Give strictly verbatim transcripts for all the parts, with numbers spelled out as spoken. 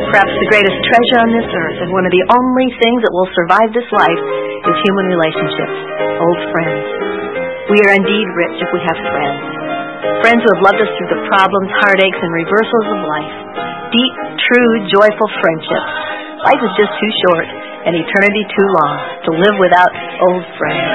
Perhaps the greatest treasure on this earth and one of the only things that will survive this life is human relationships, old friends. We are indeed rich if we have friends. Friends who have loved us through the problems, heartaches, and reversals of life. Deep, true, joyful friendships. Life is just too short and eternity too long to live without old friends.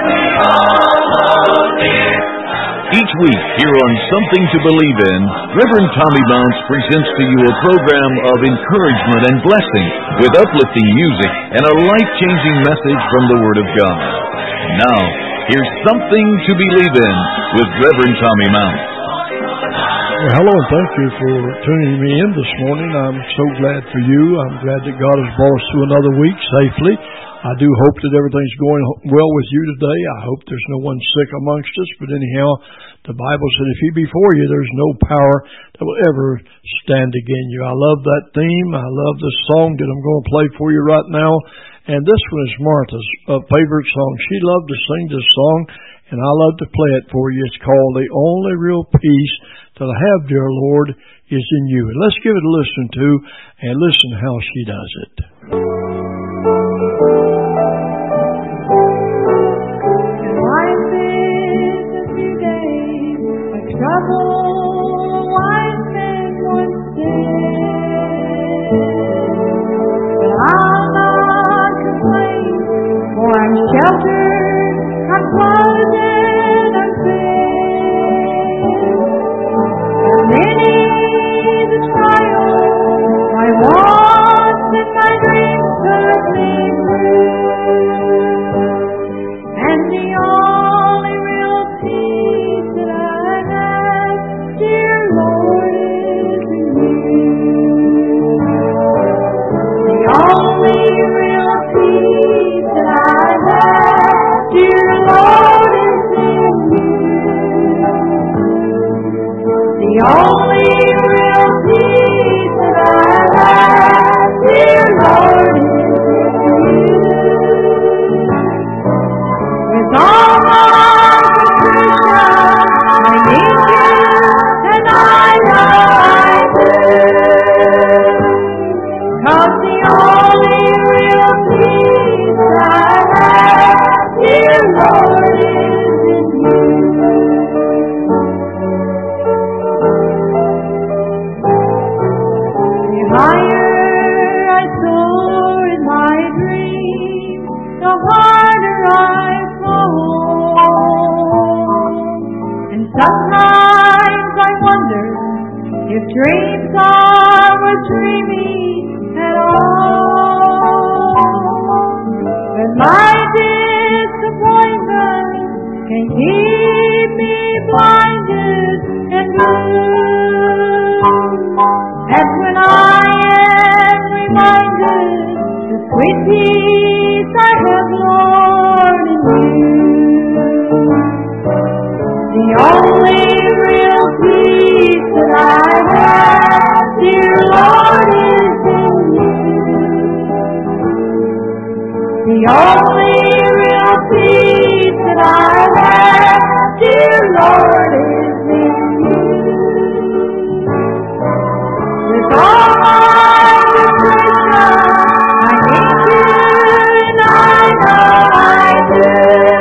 Each week here on Something to Believe In, Reverend Tommy Mounts presents to you a program of encouragement and blessing with uplifting music and a life-changing message from the Word of God. Now, here's Something to Believe In with Reverend Tommy Mounts. Well, hello, and thank you for tuning me in this morning. I'm so glad for you. I'm glad that God has brought us through another week safely. I do hope that everything's going well with you today. I hope there's no one sick amongst us. But anyhow, the Bible said, if He be for you, there's no power that will ever stand against you. I love that theme. I love this song that I'm going to play for you right now. And this one is Martha's uh, favorite song. She loved to sing this song, and I love to play it for you. It's called The Only Real Peace That I Have, Dear Lord, Is in You. And let's give it a listen to, and listen how she does it. I've been a few days of trouble I've been once in, but I'll not complain, for I'm sheltered, I'm clothed and I'm fed. Many the trials, my wants and my dreams put me through, and the only real peace that I have, dear Lord, is in you. The only real peace that I have, dear Lord, is in you. The only real peace that I have, dear Lord, is in you. With all my contrition, I need you, and I know I do. 'Cause the only real peace that I have, dear Lord, is in you. The higher I soar in my dream, the harder I fall. And sometimes I wonder if dreams are worth dreaming at all. But my disappointment can keep me blinded and blue. And when I am reminded the sweet peace I have, Lord, in you, the only real peace that I have, dear Lord, is in you. The only real peace that I have, dear Lord, is in you. With all my depression, I need you, and I know I do.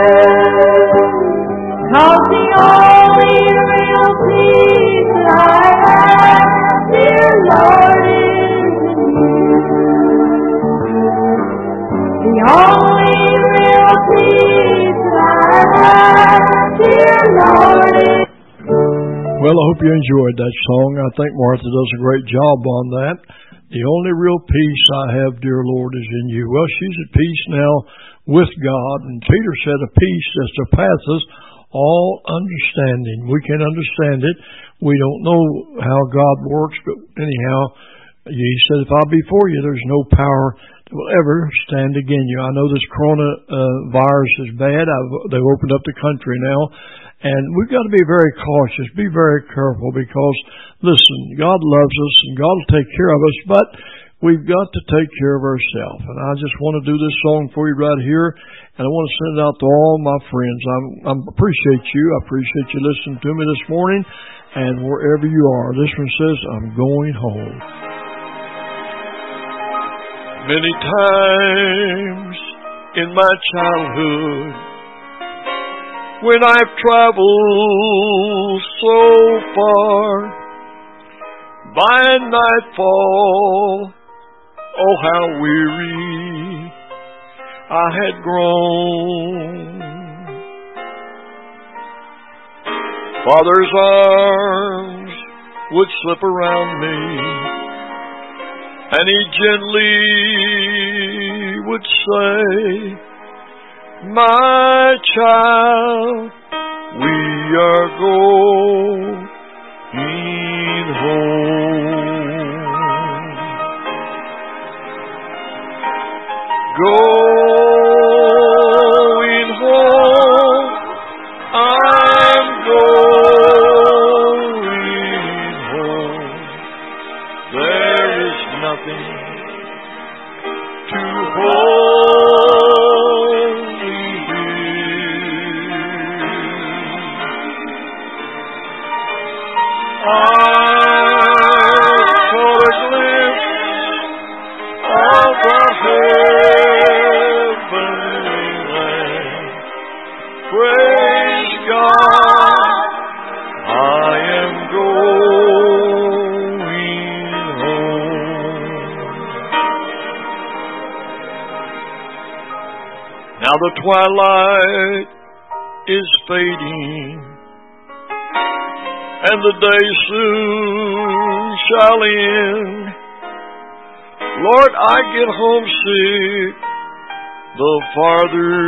'Cause the only real peace that I have, dear Lord, is in you. The only real peace that I have, dear Lord, is in you. Well, I hope you enjoyed that song. I think Martha does a great job on that. The only real peace I have, dear Lord, is in you. Well, she's at peace now with God. And Peter said a peace that surpasses all understanding. We can understand it. We don't know how God works, but anyhow, he said, if I be for you, there's no power that will ever stand against you. I know this coronavirus is bad. I've, they've opened up the country now. And we've got to be very cautious, be very careful, because, listen, God loves us and God will take care of us, but we've got to take care of ourselves. And I just want to do this song for you right here, and I want to send it out to all my friends. I appreciate you. I appreciate you listening to me this morning, and wherever you are. This one says, I'm going home. Many times in my childhood, when I've traveled so far, by nightfall, oh how weary I had grown. Father's arms would slip around me, and he gently would say, my child, we are going home. Going home, I'm going home. There is nothing to hold me here. I caught a glimpse of the heavenly land. Praise God, I am going home. Now the twilight is fading, and the day soon shall end. Lord, I get homesick the farther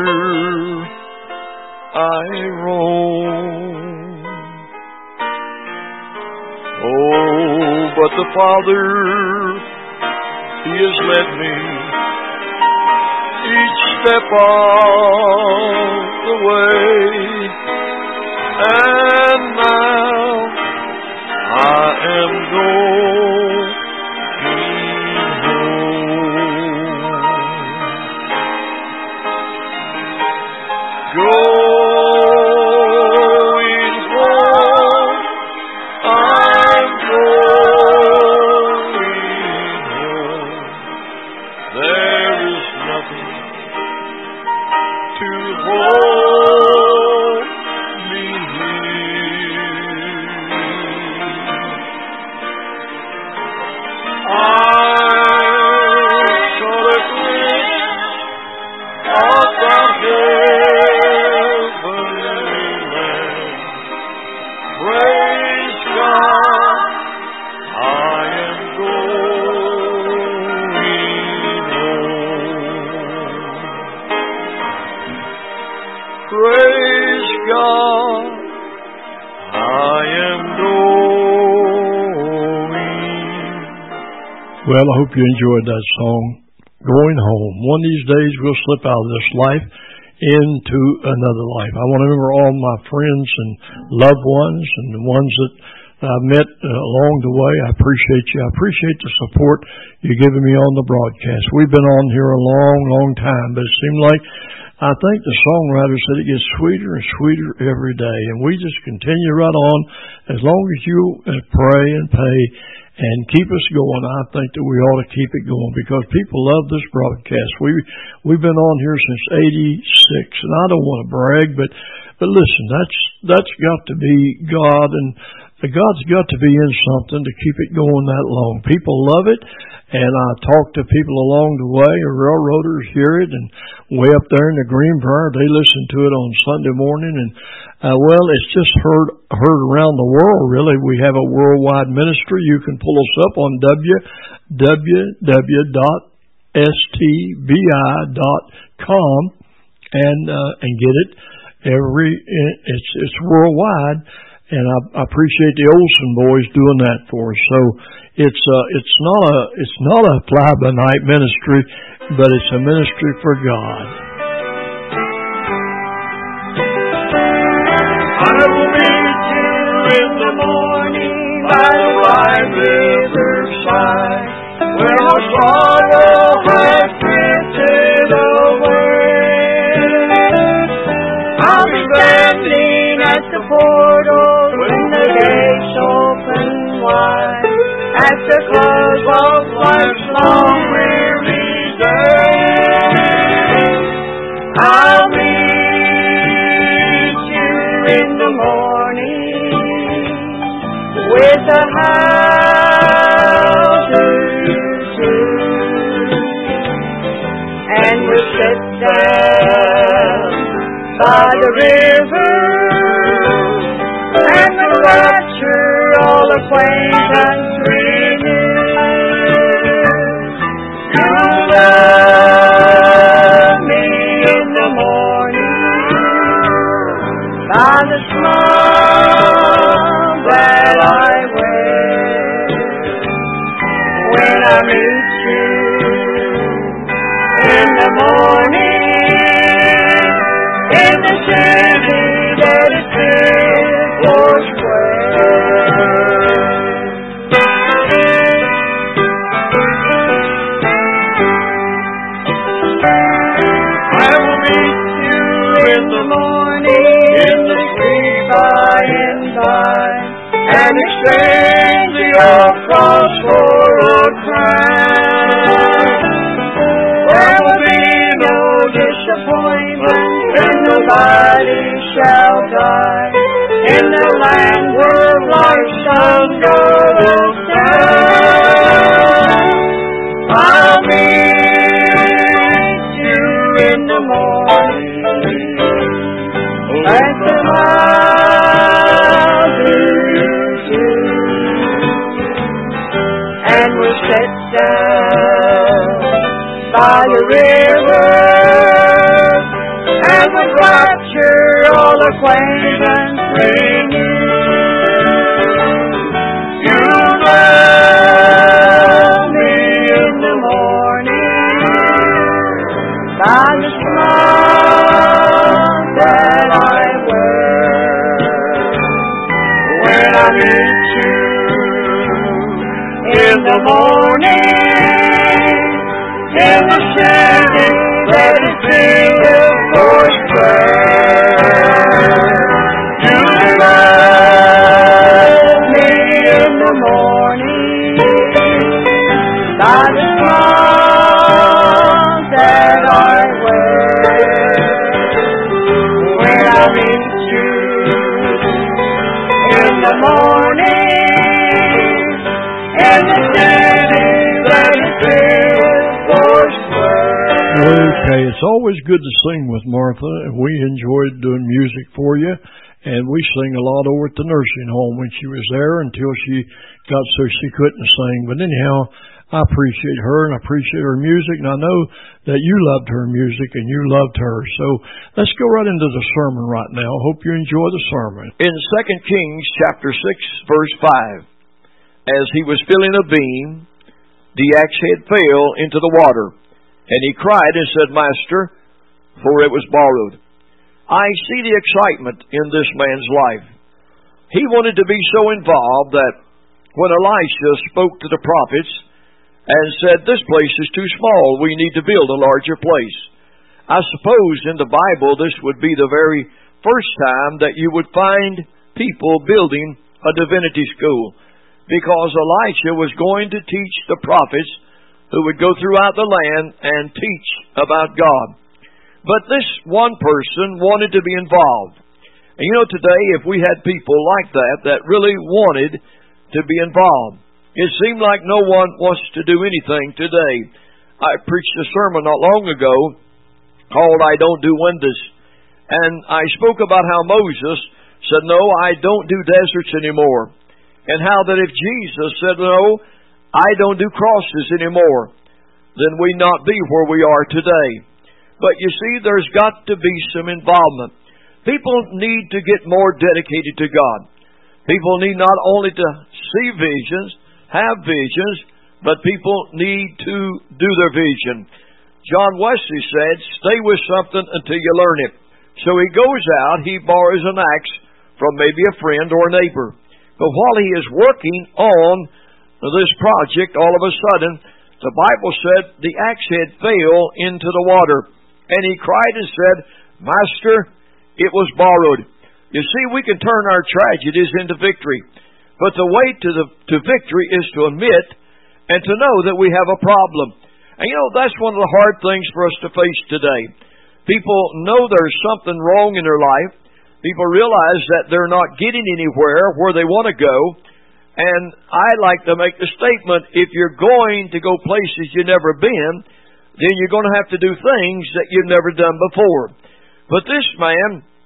I roam. Oh, but the Father, He has led me each step of the way, and now I am going Going home, I'm going home. There is nothing to hold me here. I saw a glimpse of the Praise God, I am going. Well, I hope you enjoyed that song, Going Home. One of these days we'll slip out of this life into another life. I want to remember all my friends and loved ones and the ones that I've met uh, along the way. I appreciate you. I appreciate the support you're giving me on the broadcast. We've been on here a long, long time, but it seemed like I think the songwriter said it gets sweeter and sweeter every day, and we just continue right on as long as you uh, pray and pay and keep us going. I think that we ought to keep it going because people love this broadcast. We we've been on here since eighty-six, and I don't want to brag, but but listen, that's that's got to be God, and God's got to be in something to keep it going that long. People love it, and I talk to people along the way. Railroaders hear it, and way up there in the Greenbrier, they listen to it on Sunday morning, and uh, well, it's just heard heard around the world. Really, we have a worldwide ministry. You can pull us up on w w w dot s t b i dot com and uh, and get it. Every it's it's worldwide. And I, I appreciate the Olsen boys doing that for us. So it's uh, it's not a it's not a fly by night ministry, but it's a ministry for God. I will meet you in the morning by the wide riverside, when our sorrow has drifted away. I'll be standing at the portal when the gates open wide, at the close of life's long weary by the river, and with rapture all acquaintance renew. You love me in the morning, by the smile that I wear, when I meet you in the morning, in the city that is filled four square. I will meet you in the morning, in the street by and by, and exchange the old cross for a crown. There will be no disappointment, and nobody shall die in the land where life's sun goes down. I'll meet you in the morning, and I'll do you too, and we'll sit down by the river, and with rapture all acquaintance renew. You love me in the morning, by the smile that I wear, when I meet you in the morning, in the city that is filled four square. You love me in the morning, by the smile that I wear, when I meet you in the morning, in the city that is filled four square. Okay, it's always good to sing with Martha, and we enjoyed doing music for you, and we sing a lot over at the nursing home when she was there until she got so she couldn't sing. But anyhow, I appreciate her, and I appreciate her music, and I know that you loved her music, and you loved her. So let's go right into the sermon right now. Hope you enjoy the sermon. In Second Kings chapter six, verse five, as he was filling a beam, the axe head fell into the water. And he cried and said, Master, for it was borrowed. I see the excitement in this man's life. He wanted to be so involved that when Elisha spoke to the prophets and said, this place is too small, we need to build a larger place. I suppose in the Bible this would be the very first time that you would find people building a divinity school, because Elisha was going to teach the prophets who would go throughout the land and teach about God. But this one person wanted to be involved. And you know, today, if we had people like that, that really wanted to be involved, it seemed like no one wants to do anything today. I preached a sermon not long ago called I Don't Do Windows. And I spoke about how Moses said, no, I don't do deserts anymore. And how that if Jesus said, no, I don't do crosses anymore, then we not be where we are today. But you see, there's got to be some involvement. People need to get more dedicated to God. People need not only to see visions, have visions, but people need to do their vision. John Wesley said, stay with something until you learn it. So he goes out, he borrows an axe from maybe a friend or a neighbor. But while he is working on this project, all of a sudden, the Bible said the axe head fell into the water. And he cried and said, Master, it was borrowed. You see, we can turn our tragedies into victory. But the way to the to victory is to admit and to know that we have a problem. And you know, that's one of the hard things for us to face today. People know there's something wrong in their life. People realize that they're not getting anywhere where they want to go. And I like to make the statement, if you're going to go places you've never been, then you're going to have to do things that you've never done before. But this man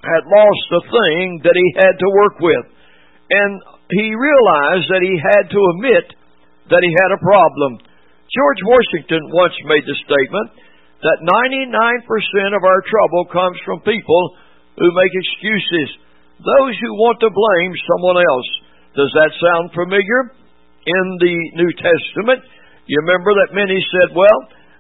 had lost the thing that he had to work with. And he realized that he had to admit that he had a problem. George Washington once made the statement that ninety-nine percent of our trouble comes from people who make excuses, those who want to blame someone else. Does that sound familiar? In the New Testament, you remember that many said, well,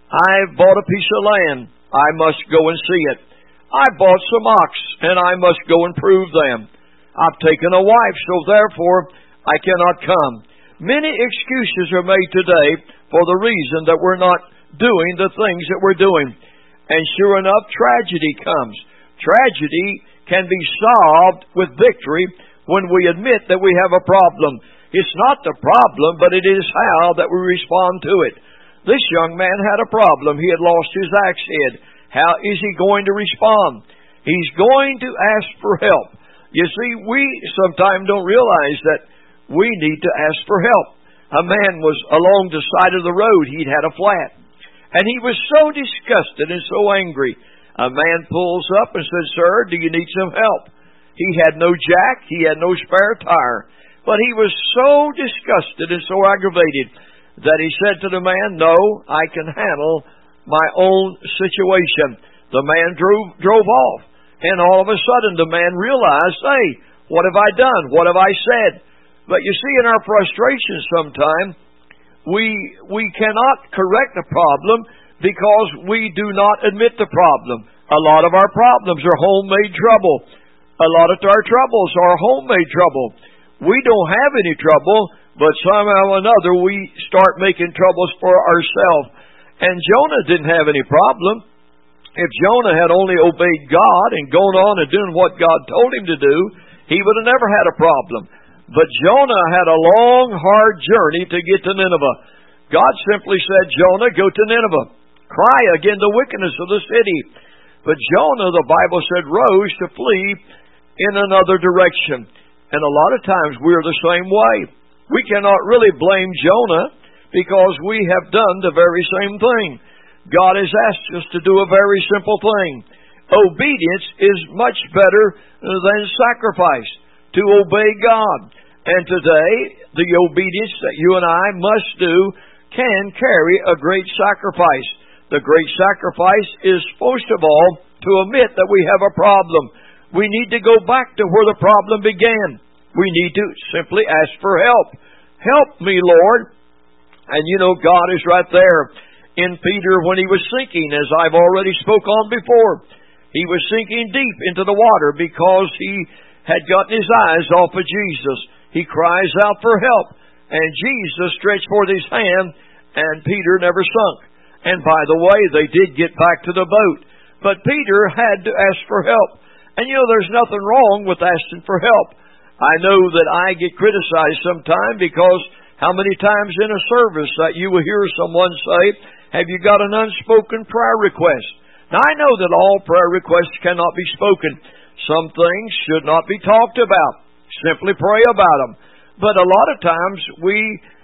I bought a piece of land, I must go and see it. I bought some ox, and I must go and prove them. I've taken a wife, so therefore I cannot come. Many excuses are made today for the reason that we're not doing the things that we're doing. And sure enough, tragedy comes. Tragedy can be solved with victory when we admit that we have a problem. It's not the problem, but it is how that we respond to it. This young man had a problem. He had lost his axe head. How is he going to respond? He's going to ask for help. You see, we sometimes don't realize that we need to ask for help. A man was along the side of the road. He'd had a flat. And he was so disgusted and so angry. A man pulls up and says, sir, do you need some help? He had no jack. He had no spare tire. But he was so disgusted and so aggravated that he said to the man, no, I can handle my own situation. The man drove, drove off. And all of a sudden the man realized, hey, what have I done? What have I said? But you see, in our frustration sometimes, we, we cannot correct the problem because we do not admit the problem. A lot of our problems are homemade trouble. A lot of our troubles are homemade trouble. We don't have any trouble, but somehow or another we start making troubles for ourselves. And Jonah didn't have any problem. If Jonah had only obeyed God and gone on and doing what God told him to do, he would have never had a problem. But Jonah had a long, hard journey to get to Nineveh. God simply said, Jonah, go to Nineveh. Cry against the wickedness of the city. But Jonah, the Bible said, rose to flee in another direction. And a lot of times we're the same way. We cannot really blame Jonah because we have done the very same thing. God has asked us to do a very simple thing. Obedience is much better than sacrifice, to obey God. And today, the obedience that you and I must do can carry a great sacrifice. The great sacrifice is, first of all, to admit that we have a problem. We need to go back to where the problem began. We need to simply ask for help. Help me, Lord. And you know, God is right there. In Peter, when he was sinking, as I've already spoke on before, he was sinking deep into the water because he had gotten his eyes off of Jesus. He cries out for help, and Jesus stretched forth his hand, and Peter never sunk. And by the way, they did get back to the boat. But Peter had to ask for help. And you know, there's nothing wrong with asking for help. I know that I get criticized sometimes because how many times in a service that you will hear someone say, have you got an unspoken prayer request? Now, I know that all prayer requests cannot be spoken. Some things should not be talked about. Simply pray about them. But a lot of times we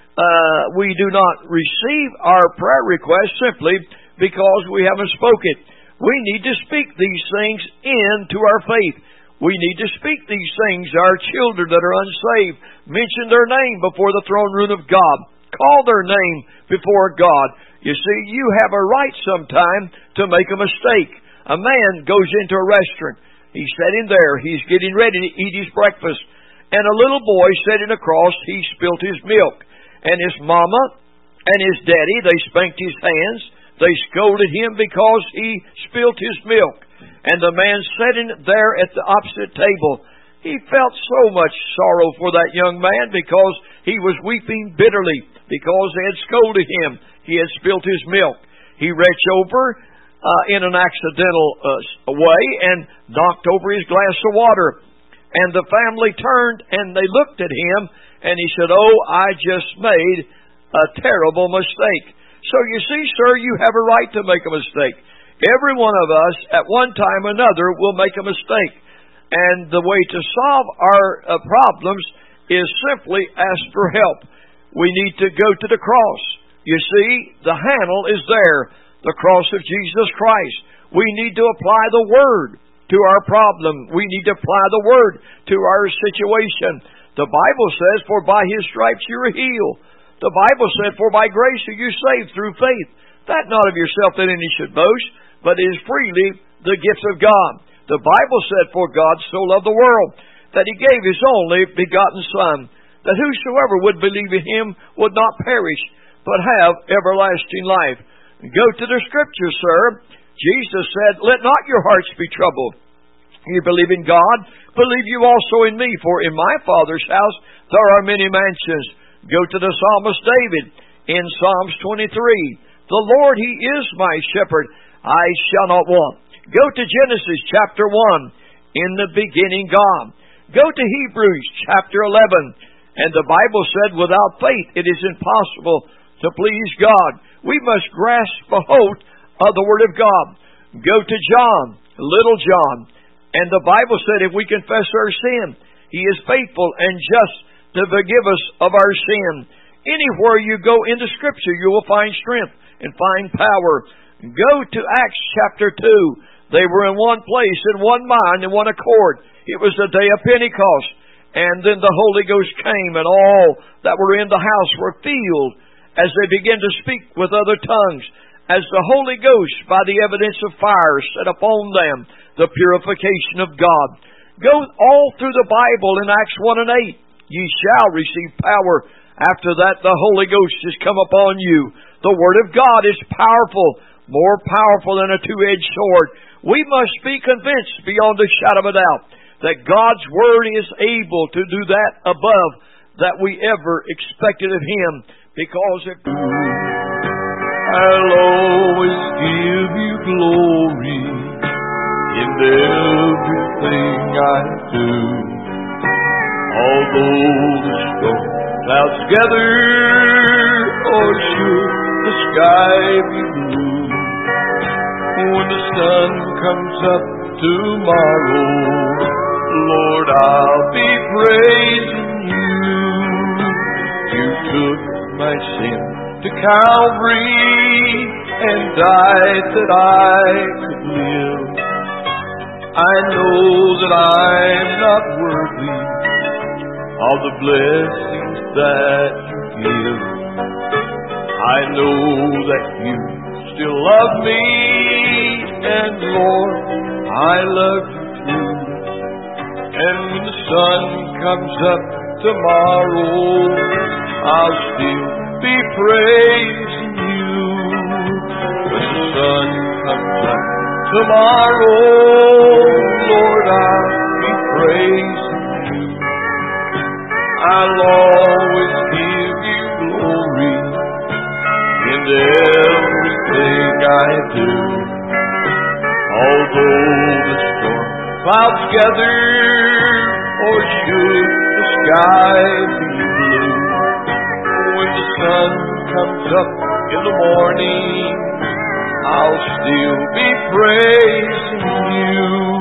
uh, we do not receive our prayer requests simply because we haven't spoken. We need to speak these things into our faith. We need to speak these things to our children that are unsaved. Mention their name before the throne room of God. Call their name before God. You see, you have a right sometime to make a mistake. A man goes into a restaurant. He's sitting there. He's getting ready to eat his breakfast. And a little boy sitting across, he spilt his milk. And his mama and his daddy, they spanked his hands. They scolded him because he spilt his milk. And the man sitting there at the opposite table, he felt so much sorrow for that young man because he was weeping bitterly because they had scolded him. He had spilt his milk. He reached over uh, in an accidental uh, way and knocked over his glass of water. And the family turned and they looked at him and he said, oh, I just made a terrible mistake. So you see, sir, you have a right to make a mistake. Every one of us, at one time or another, will make a mistake. And the way to solve our uh, problems is simply ask for help. We need to go to the cross. You see, the handle is there, the cross of Jesus Christ. We need to apply the Word. to our problem. We need to apply the Word to our situation. The Bible says, for by His stripes you are healed. The Bible said, for by grace are you saved through faith. That not of yourself that any should boast, but is freely the gift of God. The Bible said, for God so loved the world, that He gave His only begotten Son, that whosoever would believe in Him would not perish, but have everlasting life. Go to the Scripture, sir. Jesus said, let not your hearts be troubled. You believe in God, believe you also in me, for in my Father's house there are many mansions. Go to the psalmist David in Psalms twenty-three. The Lord, He is my shepherd, I shall not want. Go to Genesis chapter one, in the beginning God. Go to Hebrews chapter eleven, and the Bible said, without faith it is impossible to please God. We must grasp a hold of the Word of God. Go to John, little John, and the Bible said if we confess our sin, He is faithful and just to forgive us of our sin. Anywhere you go into Scripture, you will find strength and find power. Go to Acts chapter two. They were in one place, in one mind, in one accord. It was the day of Pentecost. And then the Holy Ghost came, and all that were in the house were filled as they began to speak with other tongues, as the Holy Ghost, by the evidence of fire, set upon them the purification of God. Go all through the Bible in Acts one and eight. Ye shall receive power. After that, the Holy Ghost has come upon you. The Word of God is powerful, more powerful than a two-edged sword. We must be convinced beyond a shadow of a doubt that God's Word is able to do that above that we ever expected of Him. Because if I'll always give you glory in everything I do. Although the storm clouds gather, or should the sky be blue, when the sun comes up tomorrow, Lord, I'll be praising you. You took my sin to Calvary and died that I could live. I know that I'm not worthy of the blessings that you give. I know that you still love me, and Lord, I love you too. And when the sun comes up tomorrow, I'll still be praising you. When the sun comes up tomorrow, Lord, I'll be praising you. I'll always give you glory in everything I do. Although the storm clouds gather, or should the sky be blue, when the sun comes up in the morning, I'll still be praising you.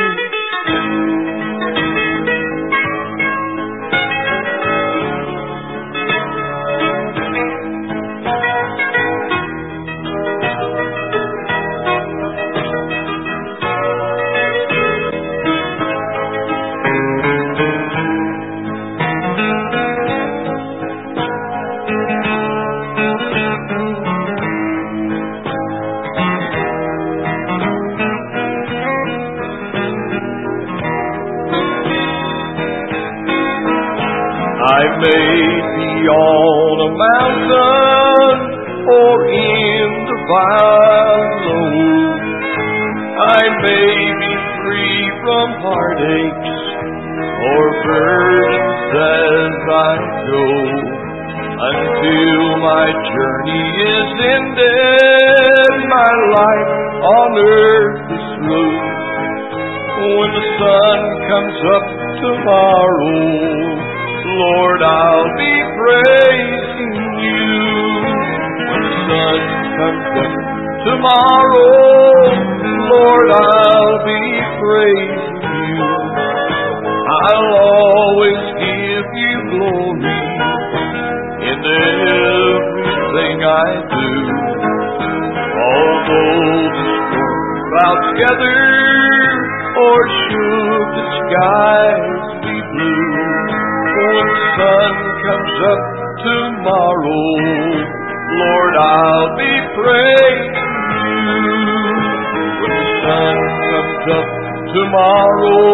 I may be on a mountain or in the valley. I may be free from heartaches or burdens as I go, until my journey is ended, my life on earth is through. When the sun comes up tomorrow, Lord, I'll be praising you. When the sun comes up tomorrow, Lord, I'll be praising you. I'll always give you glory in everything I do. Although the storm clouds gather, or should the skies be blue, when the sun comes up tomorrow, Lord, I'll be praising You. When the sun comes up tomorrow,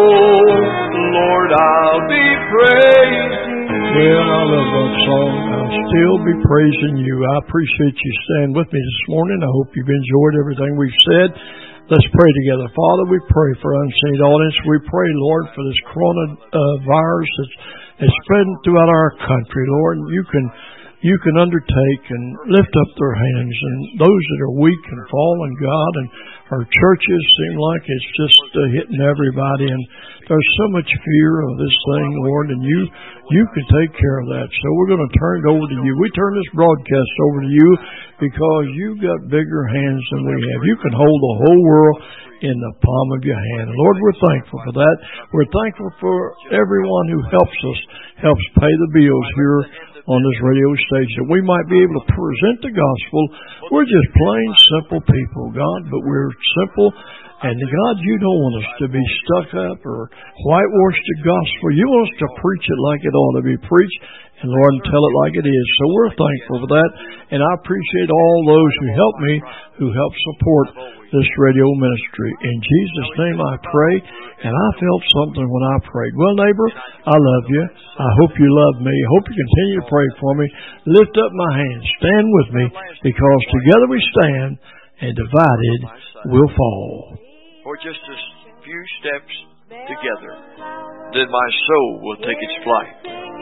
Lord, I'll be praising You. Well, I love that song. I'll still be praising You. I appreciate you staying with me this morning. I hope you've enjoyed everything we've said. Let's pray together. Father, we pray for unseen audience. We pray, Lord, for this coronavirus that's, that's spreading throughout our country, Lord. You can you can undertake and lift up their hands, and those that are weak and fallen, God, and our churches seem like it's just uh, hitting everybody, and there's so much fear of this thing, Lord, and you you can take care of that. So we're going to turn it over to You. We turn this broadcast over to You because You've got bigger hands than we have. You can hold the whole world in the palm of Your hand. And Lord, we're thankful for that. We're thankful for everyone who helps us, helps pay the bills here on this radio station, that we might be able to present the gospel. We're just plain simple people, God, but we're simple. And God, You don't want us to be stuck up or whitewash the gospel. You want us to preach it like it ought to be preached, and Lord, and tell it like it is. So we're thankful for that, and I appreciate all those who help me, who help support this radio ministry. In Jesus' name I pray, and I felt something when I prayed. Well, neighbor, I love you. I hope you love me. I hope you continue to pray for me. Lift up my hands. Stand with me, because together we stand, and divided we'll fall. For just a few steps together, then my soul will take its flight.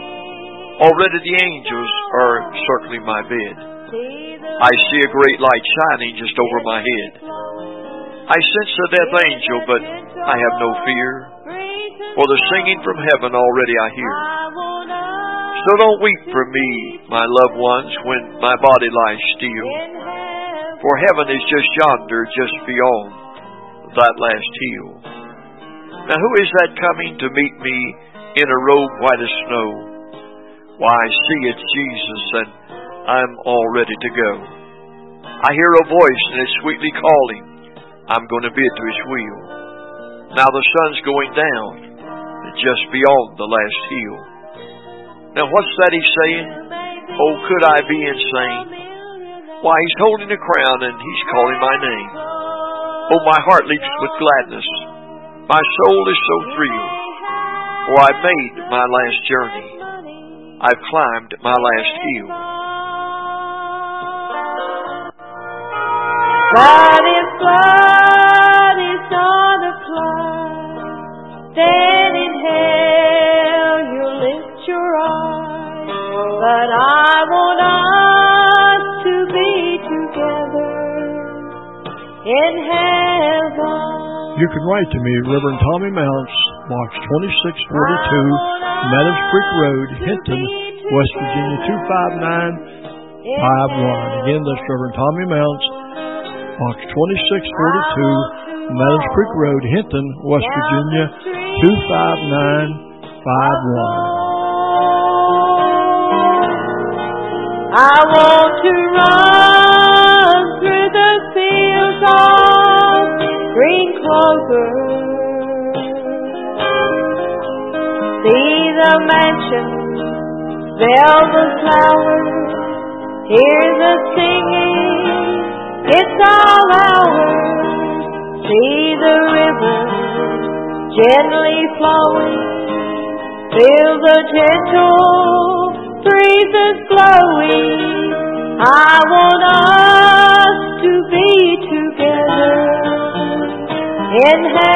Already the angels are circling my bed. I see a great light shining just over my head. I sense the death angel, but I have no fear, for the singing from heaven already I hear. So don't weep for me, my loved ones, when my body lies still, for heaven is just yonder, just beyond that last hill. Now who is that coming to meet me in a robe white as snow? Why, I see it's Jesus, and I'm all ready to go. I hear a voice, and it's sweetly calling. I'm going to bid to His will. Now the sun's going down, just beyond the last hill. Now what's that He's saying? Oh, could I be insane? Why, He's holding a crown, and He's calling my name. Oh, my heart leaps with gladness. My soul is so thrilled. For I've made my last journey. I've climbed my last hill. But if blood is not applied, then in hell you'll lift your eyes. But I want us to be together in heaven. You can write to me, Reverend Tommy Mounts, Box twenty-six forty-two, Meadows Creek Road, Hinton, West Virginia two five nine five one. Again, that's Reverend Tommy Mounts, Box twenty-six forty-two, Meadows Creek Road, Hinton, West Virginia two five nine five one. I want to run through the fields of green clover, see the mansions, velvet flowers, hear the singing, it's all ours. See the river gently flowing, feel the gentle breezes blowing. I want us to be together in heaven.